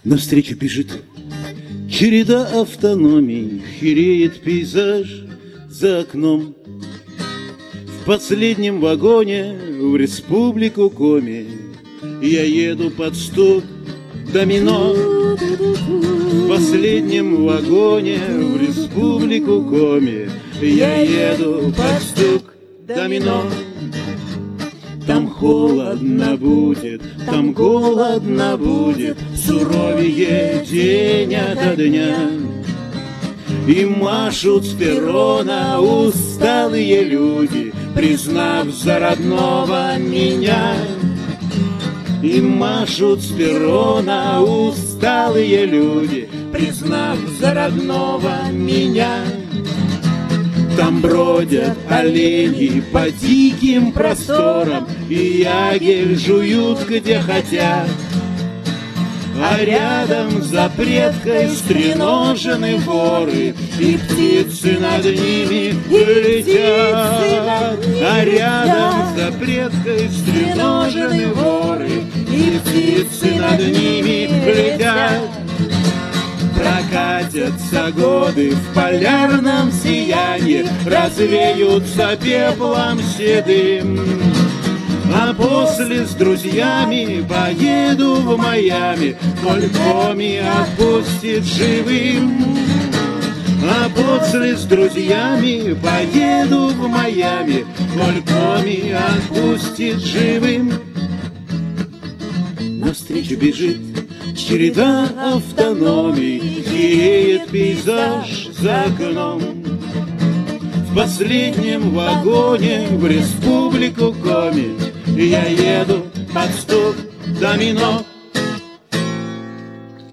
Навстречу бежит череда автономий, хереет пейзаж за окном. В последнем вагоне в республику Коми я еду под стук домино. В последнем вагоне в республику Коми я еду под стук домино. Там холодно будет, там голодно будет, суровее день ото дня. И машут с перрона усталые люди, признав за родного меня. И машут с перрона усталые люди, признав за родного меня. Там бродят олени по диким просторам, и ягель жуют где хотят. А рядом за предкой стреножены воры, и птицы над ними летят. А рядом за предкой стреножены воры, и птицы над ними летят. Прокатятся годы в полярном сиянии, развеются пеплом седым. А после с друзьями поеду в Майами, коль Коми отпустит живым. А после с друзьями поеду в Майами, коль Коми отпустит живым. Навстречу бежит череда автономий, хереет пейзаж за окном. В последнем вагоне в республику Коми я еду под стук домино.